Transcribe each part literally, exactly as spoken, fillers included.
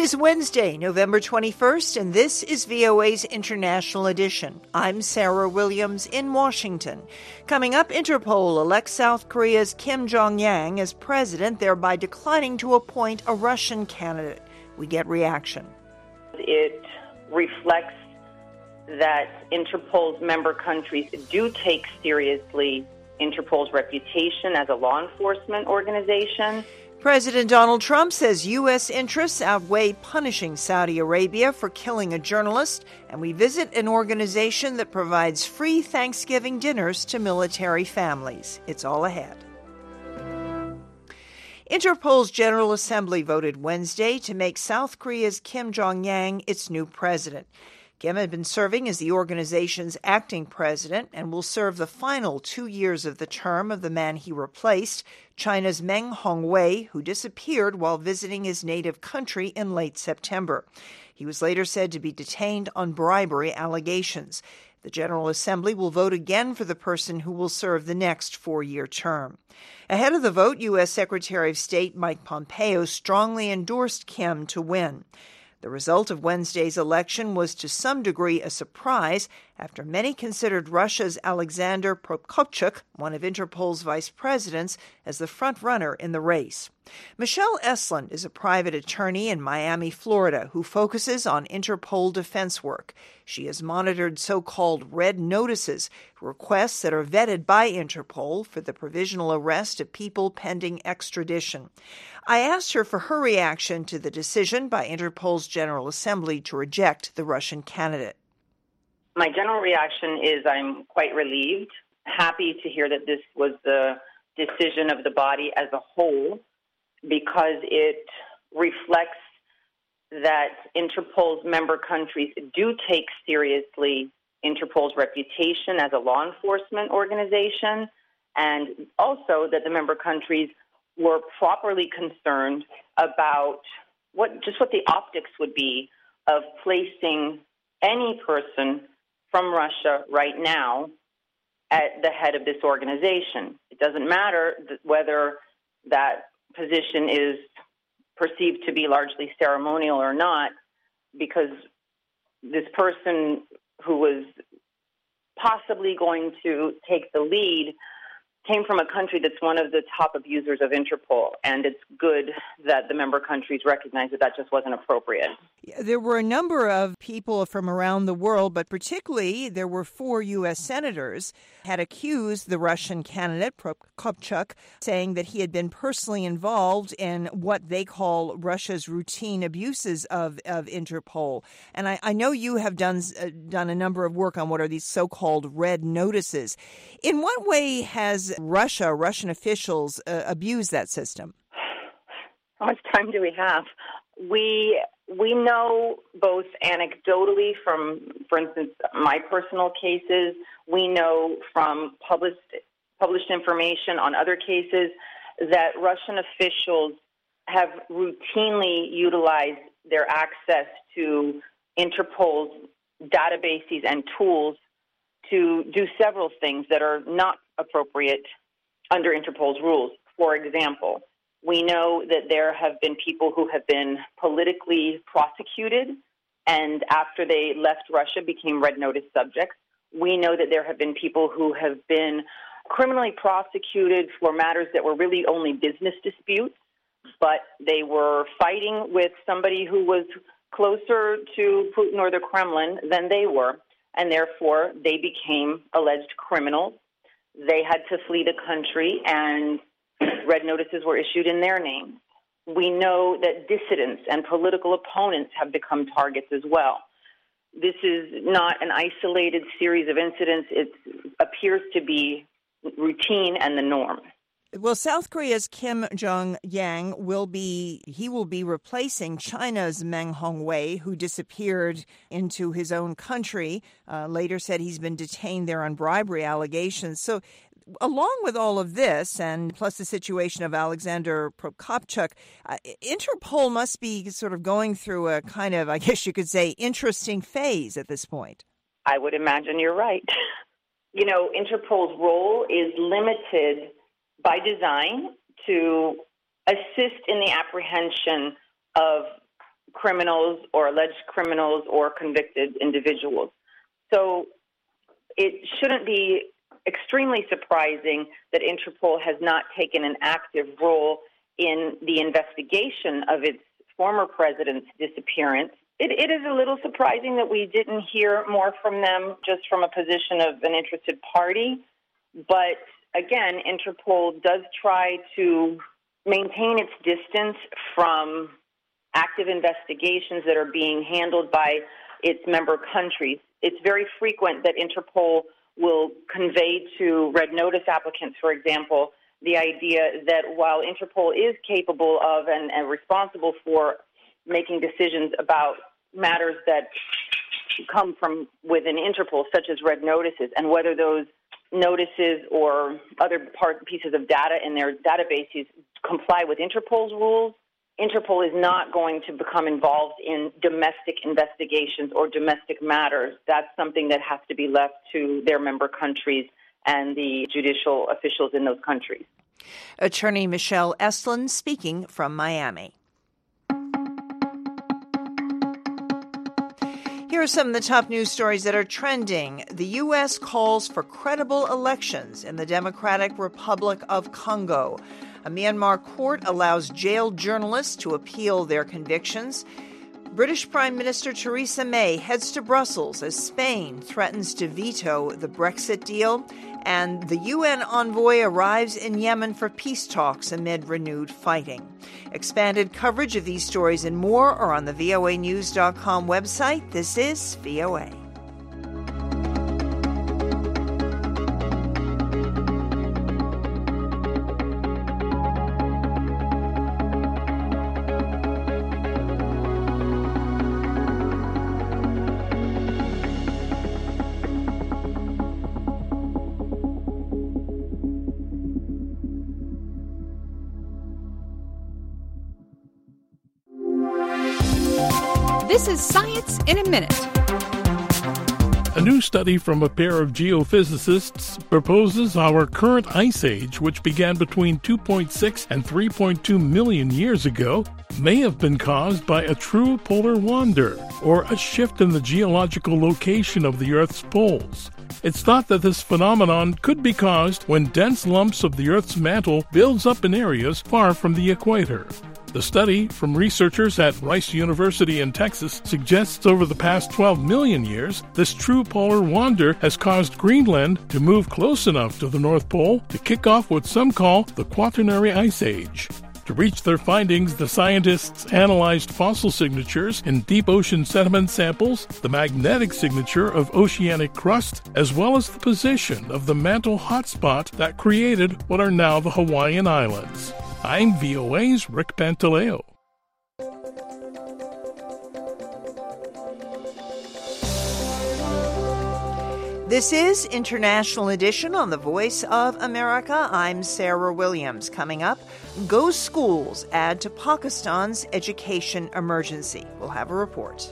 is Wednesday, November twenty-first, and this is V O A's International Edition. I'm Sarah Williams in Washington. Coming up, Interpol elects South Korea's Kim Jong-yang as president, thereby declining to appoint a Russian candidate. We get reaction. It reflects that Interpol's member countries do take seriously Interpol's reputation as a law enforcement organization. President Donald Trump says U S interests outweigh punishing Saudi Arabia for killing a journalist, and we visit an organization that provides free Thanksgiving dinners to military families. It's all ahead. Interpol's General Assembly voted Wednesday to make South Korea's Kim Jong-yang its new president. Kim had been serving as the organization's acting president and will serve the final two years of the term of the man he replaced, China's Meng Hongwei, who disappeared while visiting his native country in late September. He was later said to be detained on bribery allegations. The General Assembly will vote again for the person who will serve the next four-year term. Ahead of the vote, U S. Secretary of State Mike Pompeo strongly endorsed Kim to win. The result of Wednesday's election was to some degree a surprise after many considered Russia's Alexander Prokopchuk, one of Interpol's vice presidents, as the front-runner in the race. Michelle Estlund is a private attorney in Miami, Florida, who focuses on Interpol defense work. She has monitored so-called red notices, requests that are vetted by Interpol for the provisional arrest of people pending extradition. I asked her for her reaction to the decision by Interpol's General Assembly to reject the Russian candidate. My general reaction is I'm quite relieved, happy to hear that this was the decision of the body as a whole, because it reflects that Interpol's member countries do take seriously Interpol's reputation as a law enforcement organization, and also that the member countries were properly concerned about what just what the optics would be of placing any person from Russia right now at the head of this organization. It doesn't matter whether that position is perceived to be largely ceremonial or not, because this person who was possibly going to take the lead came from a country that's one of the top abusers of Interpol, and it's good that the member countries recognize that that just wasn't appropriate. There were a number of people from around the world, but particularly there were four U S senators had accused the Russian candidate, Prokopchuk, saying that he had been personally involved in what they call Russia's routine abuses of, of Interpol. And I, I know you have done, uh, done a number of work on what are these so-called red notices. In what way has Russia, Russian officials, uh, abused that system? How much time do we have? We we know both anecdotally from, for instance, my personal cases. We know from published published information on other cases that Russian officials have routinely utilized their access to Interpol's databases and tools to do several things that are not appropriate under Interpol's rules. For example, we know that there have been people who have been politically prosecuted and after they left Russia became red notice subjects. We know that there have been people who have been criminally prosecuted for matters that were really only business disputes, but they were fighting with somebody who was closer to Putin or the Kremlin than they were, and therefore they became alleged criminals. They had to flee the country, and red notices were issued in their name. We know that dissidents and political opponents have become targets as well. This is not an isolated series of incidents. It appears to be routine and the norm. Well, South Korea's Kim Jong-yang will be, he will be replacing China's Meng Hongwei, who disappeared into his own country, uh, later said he's been detained there on bribery allegations. So along with all of this, and plus the situation of Alexander Prokopchuk, uh, Interpol must be sort of going through a kind of, I guess you could say, interesting phase at this point. I would imagine you're right. You know, Interpol's role is limited by design to assist in the apprehension of criminals or alleged criminals or convicted individuals. So it shouldn't be extremely surprising that Interpol has not taken an active role in the investigation of its former president's disappearance. It, it is a little surprising that we didn't hear more from them just from a position of an interested party. But again, Interpol does try to maintain its distance from active investigations that are being handled by its member countries. It's very frequent that Interpol will convey to Red Notice applicants, for example, the idea that while Interpol is capable of and, and responsible for making decisions about matters that come from within Interpol, such as Red Notices, and whether those notices or other part, pieces of data in their databases comply with Interpol's rules, Interpol is not going to become involved in domestic investigations or domestic matters. That's something that has to be left to their member countries and the judicial officials in those countries. Attorney Michelle Estlin speaking from Miami. Here are some of the top news stories that are trending. The U S calls for credible elections in the Democratic Republic of Congo. A Myanmar court allows jailed journalists to appeal their convictions. British Prime Minister Theresa May heads to Brussels as Spain threatens to veto the Brexit deal. And the U N envoy arrives in Yemen for peace talks amid renewed fighting. Expanded coverage of these stories and more are on the V O A news dot com website. This is V O A. This is Science in a Minute. A new study from a pair of geophysicists proposes our current ice age, which began between two point six and three point two million years ago, may have been caused by a true polar wander, or a shift in the geological location of the Earth's poles. It's thought that this phenomenon could be caused when dense lumps of the Earth's mantle builds up in areas far from the equator. The study from researchers at Rice University in Texas suggests over the past twelve million years, this true polar wander has caused Greenland to move close enough to the North Pole to kick off what some call the Quaternary Ice Age. To reach their findings, the scientists analyzed fossil signatures in deep ocean sediment samples, the magnetic signature of oceanic crust, as well as the position of the mantle hotspot that created what are now the Hawaiian Islands. I'm V O A's Rick Pantaleo. This is International Edition on the Voice of America. I'm Sarah Williams. Coming up, ghost schools add to Pakistan's education emergency. We'll have a report.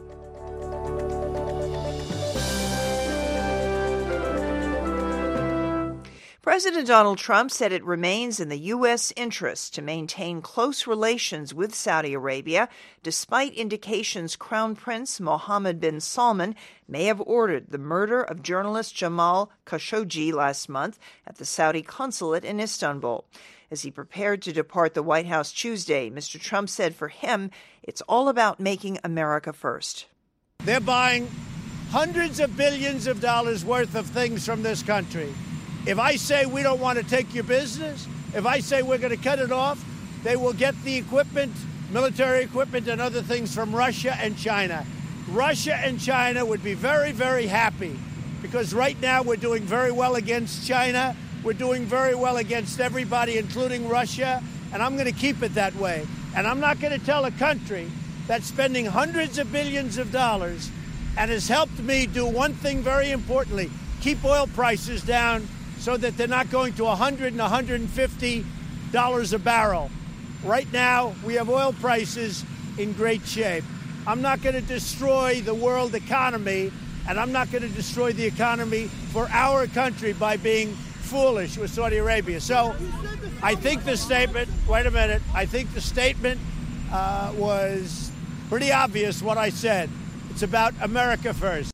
President Donald Trump said it remains in the U S interest to maintain close relations with Saudi Arabia, despite indications Crown Prince Mohammed bin Salman may have ordered the murder of journalist Jamal Khashoggi last month at the Saudi consulate in Istanbul. As he prepared to depart the White House Tuesday, Mister Trump said for him, it's all about making America first. They're buying hundreds of billions of dollars worth of things from this country. If I say we don't want to take your business, if I say we're going to cut it off, they will get the equipment, military equipment and other things from Russia and China. Russia and China would be very, very happy because right now we're doing very well against China. We're doing very well against everybody, including Russia, and I'm going to keep it that way. And I'm not going to tell a country that's spending hundreds of billions of dollars and has helped me do one thing very importantly, keep oil prices down so that they're not going to one hundred and one hundred fifty dollars a barrel. Right now, we have oil prices in great shape. I'm not going to destroy the world economy, and I'm not going to destroy the economy for our country by being foolish with Saudi Arabia. So I think the statement, wait a minute, I think the statement uh, was Pretty obvious what I said. It's about America first.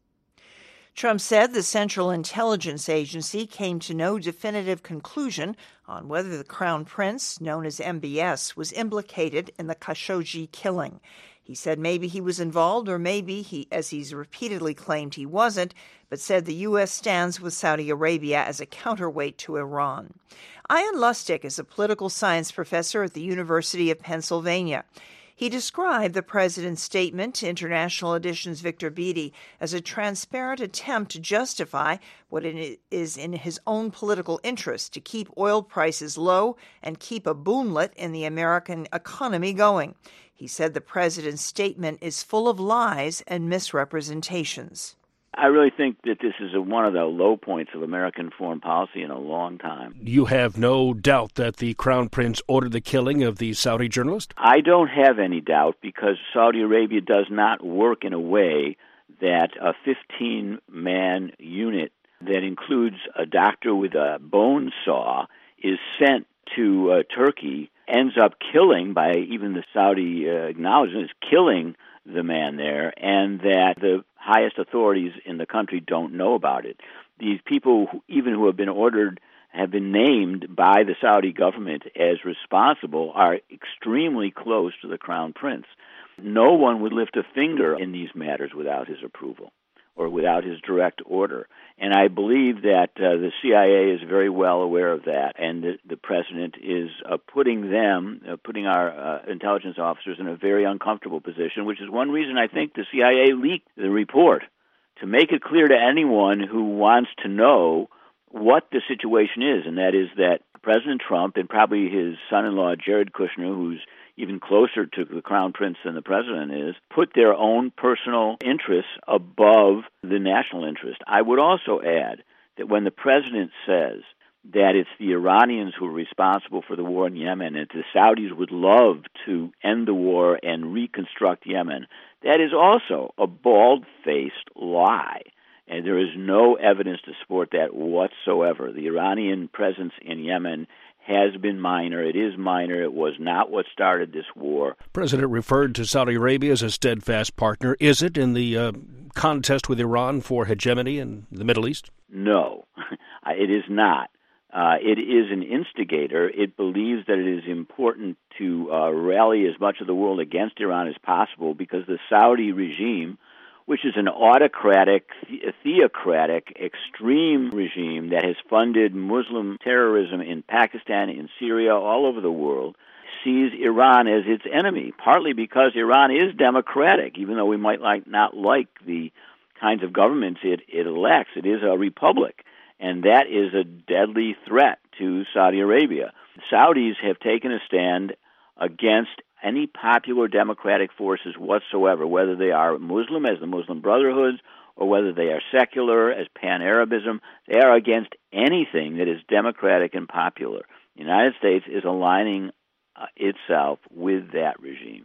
Trump said the Central Intelligence Agency came to no definitive conclusion on whether the Crown Prince, known as M B S, was implicated in the Khashoggi killing. He said maybe he was involved or maybe he, as he's repeatedly claimed, he wasn't, but said the U S stands with Saudi Arabia as a counterweight to Iran. Ian Lustig is a political science professor at the University of Pennsylvania. He described the president's statement to International Edition's Victor Beattie as a transparent attempt to justify what it is in his own political interest to keep oil prices low and keep a boomlet in the American economy going. He said the president's statement is full of lies and misrepresentations. I really think that this is a, one of the low points of American foreign policy in a long time. You have no doubt that the Crown Prince ordered the killing of the Saudi journalist? I don't have any doubt because Saudi Arabia does not work in a way that a fifteen-man unit that includes a doctor with a bone saw is sent to uh, Turkey, ends up killing, by even the Saudi uh, acknowledgement, is killing the man there, and that the highest authorities in the country don't know about it. These people, who, even who have been ordered, have been named by the Saudi government as responsible, are extremely close to the Crown Prince. No one would lift a finger in these matters without his approval or without his direct order. And I believe that uh, the C I A is very well aware of that, and the, the president is uh, putting them, uh, putting our uh, intelligence officers in a very uncomfortable position, which is one reason I think the C I A leaked the report, to make it clear to anyone who wants to know what the situation is, and that is that President Trump and probably his son-in-law Jared Kushner, who's even closer to the Crown Prince than the president is, put their own personal interests above the national interest. I would also add that when the president says that it's the Iranians who are responsible for the war in Yemen and the Saudis would love to end the war and reconstruct Yemen, that is also a bald-faced lie. And there is no evidence to support that whatsoever. The Iranian presence in Yemen has been minor. It is minor. It was not what started this war. The president referred to Saudi Arabia as a steadfast partner. Is it in the uh, contest with Iran for hegemony in the Middle East? No, it is not. Uh, it is an instigator. It believes that it is important to uh, rally as much of the world against Iran as possible because the Saudi regime, which is an autocratic, theocratic, extreme regime that has funded Muslim terrorism in Pakistan, in Syria, all over the world, sees Iran as its enemy, partly because Iran is democratic, even though we might like not like the kinds of governments it, it elects. It is a republic, and that is a deadly threat to Saudi Arabia. The Saudis have taken a stand against any popular democratic forces whatsoever, whether they are Muslim as the Muslim Brotherhoods or whether they are secular as Pan-Arabism. They are against anything that is democratic and popular. The United States is aligning uh, itself with that regime.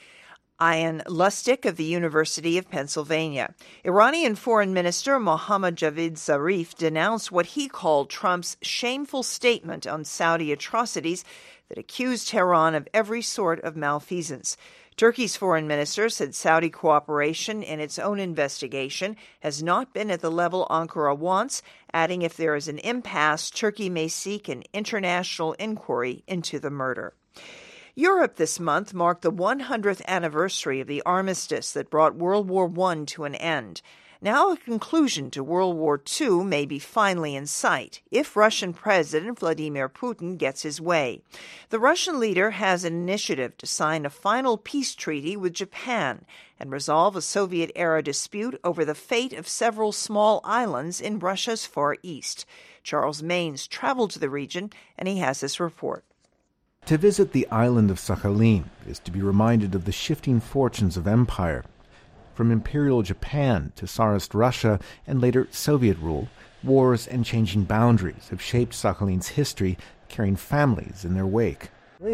Ian Lustig of the University of Pennsylvania. Iranian Foreign Minister Mohammad Javad Zarif denounced what he called Trump's shameful statement on Saudi atrocities that accused Tehran of every sort of malfeasance. Turkey's foreign minister said Saudi cooperation in its own investigation has not been at the level Ankara wants, adding if there is an impasse, Turkey may seek an international inquiry into the murder. Europe this month marked the one hundredth anniversary of the armistice that brought World War One to an end. Now a conclusion to World War Two may be finally in sight if Russian President Vladimir Putin gets his way. The Russian leader has an initiative to sign a final peace treaty with Japan and resolve a Soviet-era dispute over the fate of several small islands in Russia's Far East. Charles Maines traveled to the region, and he has this report. To visit the island of Sakhalin is to be reminded of the shifting fortunes of empire. From Imperial Japan to Tsarist Russia and later Soviet rule, wars and changing boundaries have shaped Sakhalin's history, carrying families in their wake.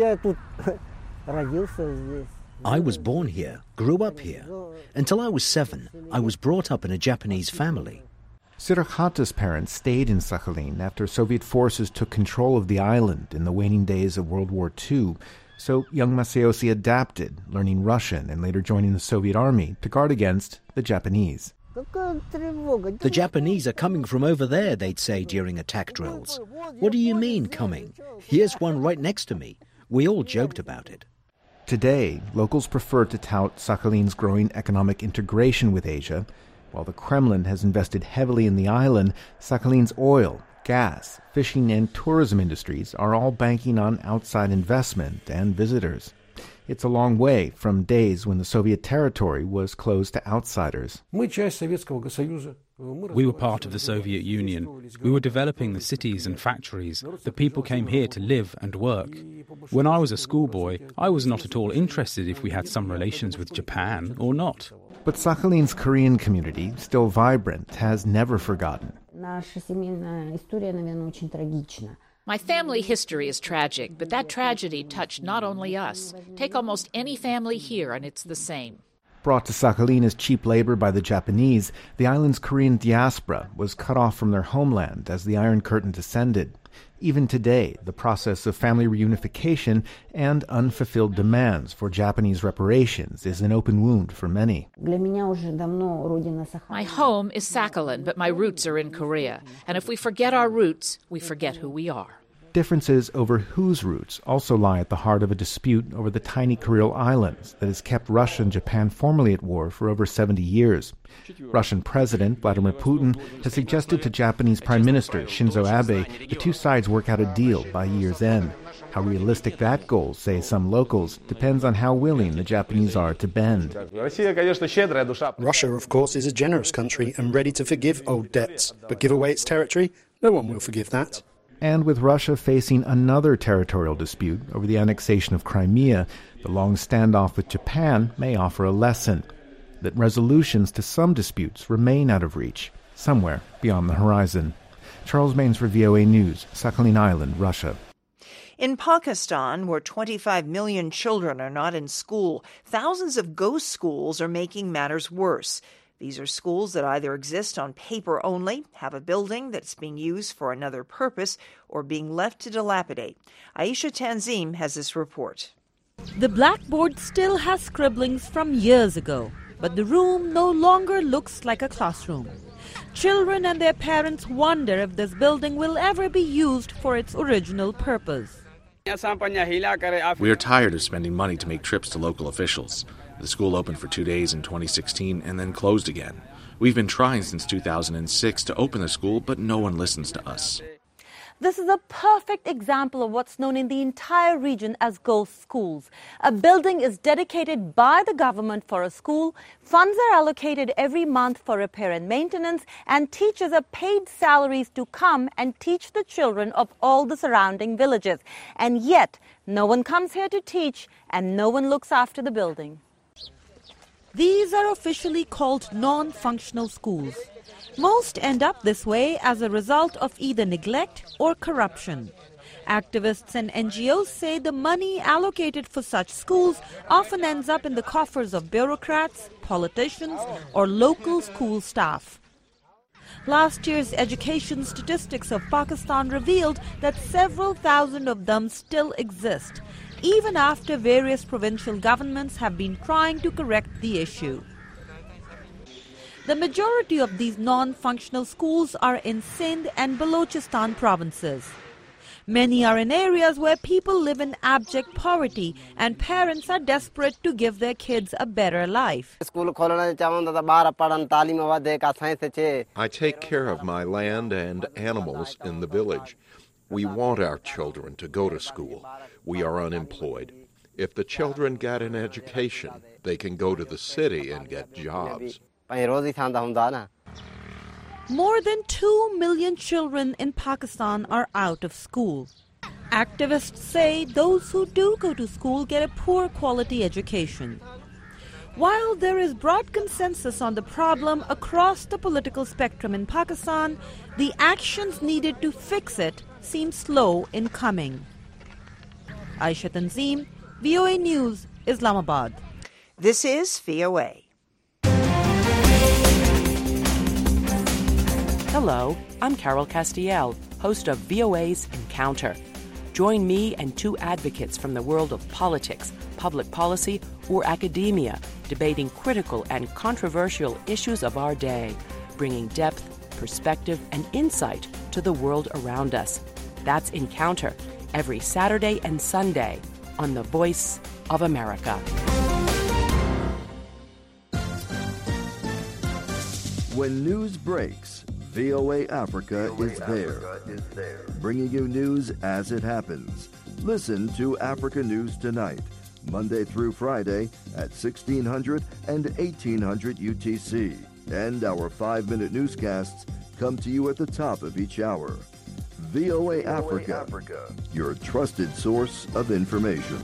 I was born here, grew up here. Until I was seven, I was brought up in a Japanese family. Sirachata's parents stayed in Sakhalin after Soviet forces took control of the island in the waning days of World War Two. So young Masayoshi adapted, learning Russian and later joining the Soviet army to guard against the Japanese. The Japanese are coming from over there, they'd say during attack drills. What do you mean, coming? Here's one right next to me. We all joked about it. Today, locals prefer to tout Sakhalin's growing economic integration with Asia. While the Kremlin has invested heavily in the island, Sakhalin's oil, gas, fishing, and tourism industries are all banking on outside investment and visitors. It's a long way from days when the Soviet territory was closed to outsiders. We were part of the Soviet Union. We were developing the cities and factories. The people came here to live and work. When I was a schoolboy, I was not at all interested if we had some relations with Japan or not. But Sakhalin's Korean community, still vibrant, has never forgotten. My family history is tragic, but that tragedy touched not only us. Take almost any family here, and it's the same. Brought to Sakhalin as cheap labor by the Japanese, the island's Korean diaspora was cut off from their homeland as the Iron Curtain descended. Even today, the process of family reunification and unfulfilled demands for Japanese reparations is an open wound for many. My home is Sakhalin, but my roots are in Korea. And if we forget our roots, we forget who we are. Differences over whose roots also lie at the heart of a dispute over the tiny Kuril Islands that has kept Russia and Japan formally at war for over seventy years. Russian President Vladimir Putin has suggested to Japanese Prime Minister Shinzo Abe the two sides work out a deal by year's end. How realistic that goal, say some locals, depends on how willing the Japanese are to bend. Russia, of course, is a generous country and ready to forgive old debts, but give away its territory? No one will forgive that. And with Russia facing another territorial dispute over the annexation of Crimea, the long standoff with Japan may offer a lesson that resolutions to some disputes remain out of reach, somewhere beyond the horizon. Charles Maines for V O A News, Sakhalin Island, Russia. In Pakistan, where twenty-five million children are not in school, thousands of ghost schools are making matters worse. These are schools that either exist on paper only, have a building that's being used for another purpose, or being left to dilapidate. Aisha Tanzim has this report. The blackboard still has scribblings from years ago, but the room no longer looks like a classroom. Children and their parents wonder if this building will ever be used for its original purpose. We are tired of spending money to make trips to local officials. The school opened for two days in twenty sixteen and then closed again. We've been trying since two thousand six to open the school, but no one listens to us. This is a perfect example of what's known in the entire region as ghost schools. A building is dedicated by the government for a school, funds are allocated every month for repair and maintenance, and teachers are paid salaries to come and teach the children of all the surrounding villages. And yet, no one comes here to teach, and no one looks after the building. These are officially called non-functional schools. Most end up this way as a result of either neglect or corruption. Activists and N G Os say the money allocated for such schools often ends up in the coffers of bureaucrats, politicians, or local school staff. Last year's education statistics of Pakistan revealed that several thousand of them still exist, even after various provincial governments have been trying to correct the issue. The majority of these non-functional schools are in Sindh and Balochistan provinces. Many are in areas where people live in abject poverty and parents are desperate to give their kids a better life. I take care of my land and animals in the village. We want our children to go to school. We are unemployed. If the children get an education, they can go to the city and get jobs. More than two million children in Pakistan are out of school. Activists say those who do go to school get a poor quality education. While there is broad consensus on the problem across the political spectrum in Pakistan, the actions needed to fix it seem slow in coming. Aisha Tanzim, V O A News, Islamabad. This is V O A. Hello, I'm Carol Castiel, host of V O A's Encounter. Join me and two advocates from the world of politics, public policy, or academia, debating critical and controversial issues of our day, bringing depth, perspective, and insight to the world around us. That's Encounter, every Saturday and Sunday on The Voice of America. When news breaks, V O A Africa is there, bringing you news as it happens. Listen to Africa News Tonight, Monday through Friday at sixteen hundred and eighteen hundred U T C. And our five-minute newscasts come to you at the top of each hour. V O A Africa, your trusted source of information.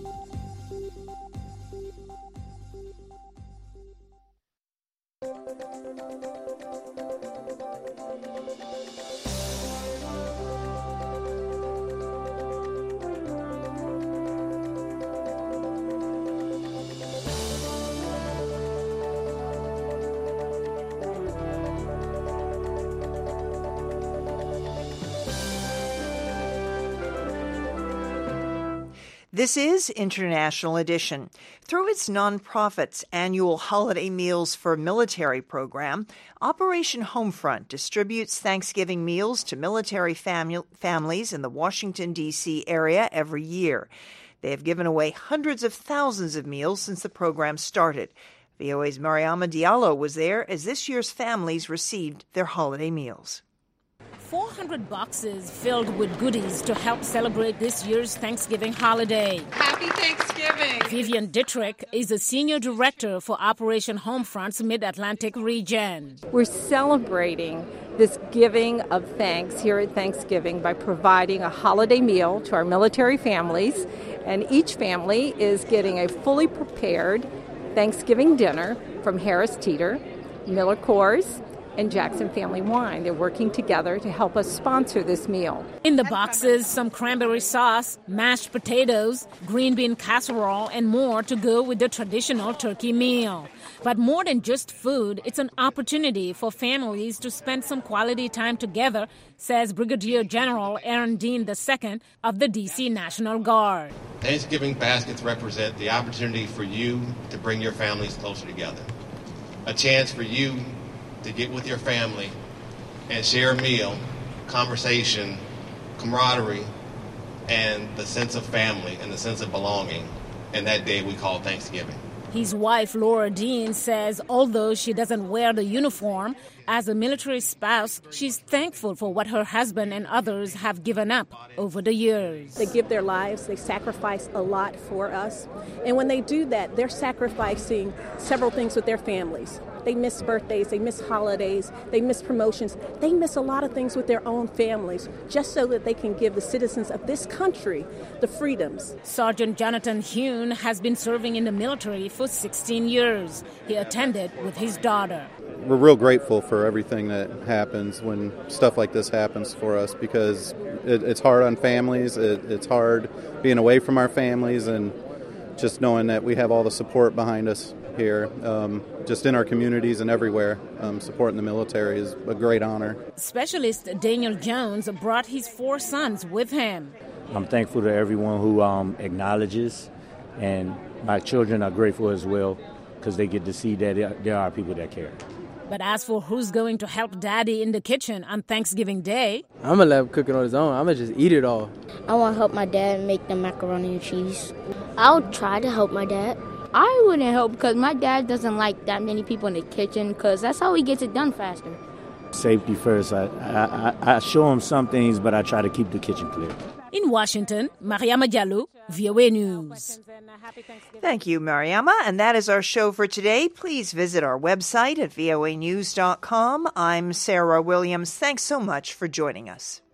This is International Edition. Through its nonprofit's annual Holiday Meals for Military program, Operation Homefront distributes Thanksgiving meals to military fam- families in the Washington, D C area every year. They have given away hundreds of thousands of meals since the program started. V O A's Mariama Diallo was there as this year's families received their holiday meals. four hundred boxes filled with goodies to help celebrate this year's Thanksgiving holiday. Happy Thanksgiving! Vivian Dittrich is the Senior Director for Operation Homefront's Mid-Atlantic region. We're celebrating this giving of thanks here at Thanksgiving by providing a holiday meal to our military families, and each family is getting a fully prepared Thanksgiving dinner from Harris Teeter, Miller Coors, and Jackson Family Wine. They're working together to help us sponsor this meal. In the boxes, some cranberry sauce, mashed potatoes, green bean casserole, and more to go with the traditional turkey meal. But more than just food, it's an opportunity for families to spend some quality time together, says Brigadier General Aaron Dean the Second of the D C National Guard. Thanksgiving baskets represent the opportunity for you to bring your families closer together. A chance for you to get with your family and share a meal, conversation, camaraderie, and the sense of family and the sense of belonging in that day we call Thanksgiving. His wife, Laura Dean, says although she doesn't wear the uniform, as a military spouse, she's thankful for what her husband and others have given up over the years. They give their lives, they sacrifice a lot for us. And when they do that, they're sacrificing several things with their families. They miss birthdays, they miss holidays, they miss promotions. They miss a lot of things with their own families just so that they can give the citizens of this country the freedoms. Sergeant Jonathan Hune has been serving in the military for sixteen years. He attended with his daughter. We're real grateful for everything that happens when stuff like this happens for us because it, it's hard on families, it, it's hard being away from our families, and just knowing that we have all the support behind us here, um, just in our communities and everywhere. Um, supporting the military is a great honor. Specialist Daniel Jones brought his four sons with him. I'm thankful to everyone who um, acknowledges, and my children are grateful as well because they get to see that there are people that care. But as for who's going to help Daddy in the kitchen on Thanksgiving Day, I'm going to let him cook it on his own. I'm going to just eat it all. I want to help my dad make the macaroni and cheese. I'll try to help my dad. I wouldn't help because my dad doesn't like that many people in the kitchen because that's how he gets it done faster. Safety first. I, I, I show him some things, but I try to keep the kitchen clear. In Washington, Mariama Diallo, V O A News. Thank you, Mariama. And that is our show for today. Please visit our website at voa news dot com. I'm Sarah Williams. Thanks so much for joining us.